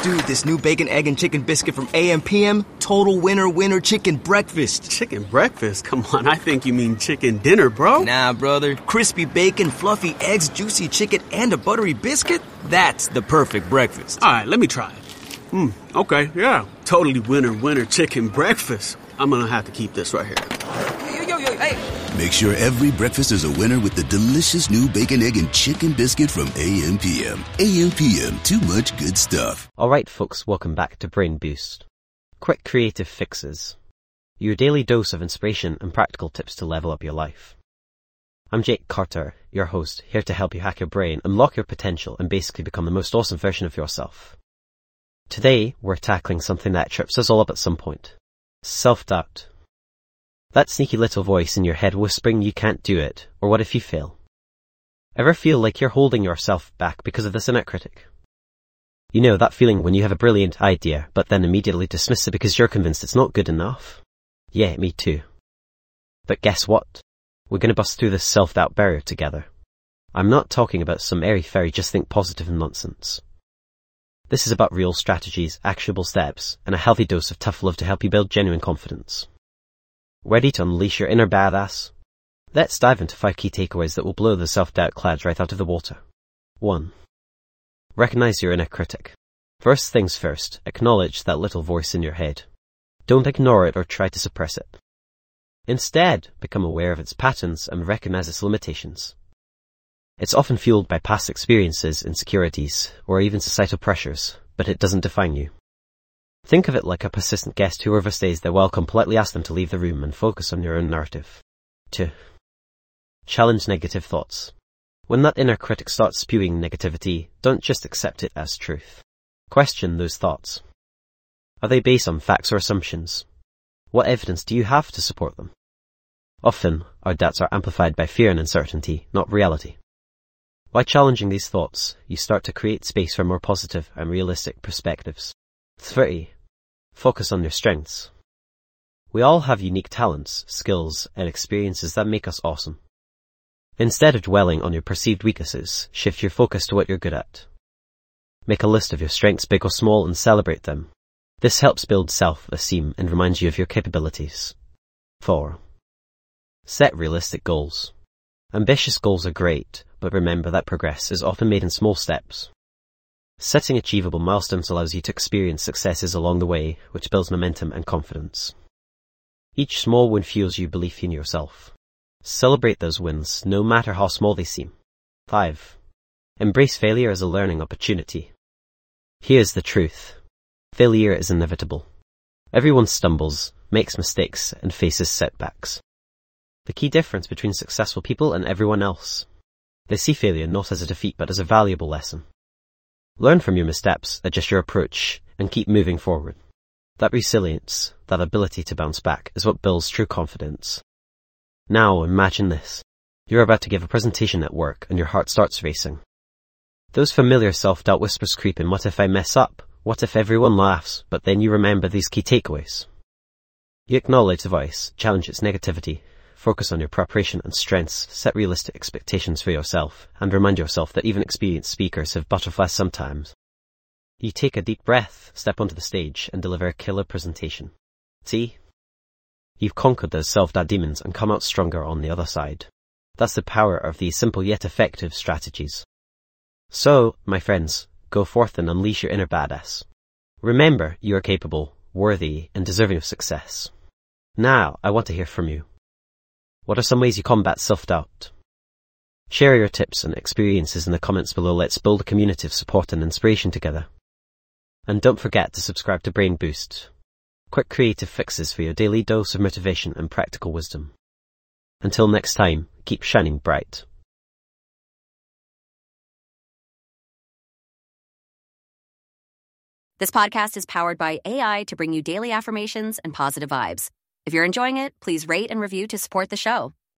Dude, this new bacon, egg, and chicken biscuit from AM/PM, total winner chicken breakfast. Chicken breakfast? Come on, I think you mean chicken dinner, bro. Nah, brother. Crispy bacon, fluffy eggs, juicy chicken, and a buttery biscuit? That's the perfect breakfast. All right, let me try it. Okay, yeah. Totally winner chicken breakfast. I'm gonna have to keep this right here. Yo, hey. Make sure every breakfast is a winner with the delicious new bacon, egg, and chicken biscuit from AM/PM. AM/PM, too much good stuff. Alright folks, welcome back to Brain Boost. Quick creative fixes. Your daily dose of inspiration and practical tips to level up your life. I'm Jake Carter, your host, here to help you hack your brain, unlock your potential, and basically become the most awesome version of yourself. Today, we're tackling something that trips us all up at some point. Self-doubt. That sneaky little voice in your head whispering you can't do it, or what if you fail? Ever feel like you're holding yourself back because of this inner critic? You know, that feeling when you have a brilliant idea, but then immediately dismiss it because you're convinced it's not good enough? Yeah, me too. But guess what? We're going to bust through this self-doubt barrier together. I'm not talking about some airy-fairy just think positive nonsense. This is about real strategies, actionable steps, and a healthy dose of tough love to help you build genuine confidence. Ready to unleash your inner badass? Let's dive into 5 key takeaways that will blow the self-doubt clouds right out of the water. 1. Recognize your inner critic. First things first, acknowledge that little voice in your head. Don't ignore it or try to suppress it. Instead, become aware of its patterns and recognize its limitations. It's often fueled by past experiences, insecurities, or even societal pressures, but it doesn't define you. Think of it like a persistent guest who overstays their welcome. Politely ask them to leave the room and focus on your own narrative. 2. Challenge negative thoughts. When that inner critic starts spewing negativity, don't just accept it as truth. Question those thoughts. Are they based on facts or assumptions? What evidence do you have to support them? Often, our doubts are amplified by fear and uncertainty, not reality. By challenging these thoughts, you start to create space for more positive and realistic perspectives. 3. Focus on your strengths. We all have unique talents, skills, and experiences that make us awesome. Instead of dwelling on your perceived weaknesses, shift your focus to what you're good at. Make a list of your strengths, big or small, and celebrate them. This helps build self-esteem and reminds you of your capabilities. 4. Set realistic goals. Ambitious goals are great, but remember that progress is often made in small steps. Setting achievable milestones allows you to experience successes along the way, which builds momentum and confidence. Each small win fuels your belief in yourself. Celebrate those wins, no matter how small they seem. 5. Embrace failure as a learning opportunity. Here's the truth. Failure is inevitable. Everyone stumbles, makes mistakes, and faces setbacks. The key difference between successful people and everyone else. They see failure not as a defeat but as a valuable lesson. Learn from your missteps, adjust your approach, and keep moving forward. That resilience, that ability to bounce back, is what builds true confidence. Now imagine this. You're about to give a presentation at work and your heart starts racing. Those familiar self-doubt whispers creep in. What if I mess up? What if everyone laughs? But then you remember these key takeaways. You acknowledge the voice, challenge its negativity, focus on your preparation and strengths, set realistic expectations for yourself, and remind yourself that even experienced speakers have butterflies sometimes. You take a deep breath, step onto the stage, and deliver a killer presentation. See? You've conquered those self-doubt demons and come out stronger on the other side. That's the power of these simple yet effective strategies. So, my friends, go forth and unleash your inner badass. Remember, you are capable, worthy, and deserving of success. Now, I want to hear from you. What are some ways you combat self-doubt? Share your tips and experiences in the comments below. Let's build a community of support and inspiration together. And don't forget to subscribe to Brain Boost. Quick creative fixes for your daily dose of motivation and practical wisdom. Until next time, keep shining bright. This podcast is powered by AI to bring you daily affirmations and positive vibes. If you're enjoying it, please rate and review to support the show.